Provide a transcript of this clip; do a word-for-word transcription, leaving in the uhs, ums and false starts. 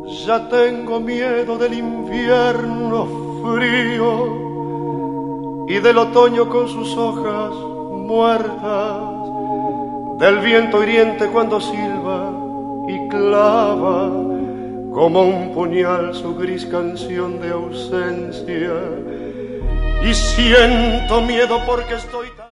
Ya tengo miedo del invierno frío y del otoño con sus hojas muertas, del viento hiriente cuando silba y clava como un puñal su gris canción de ausencia. Y siento miedo porque estoy tan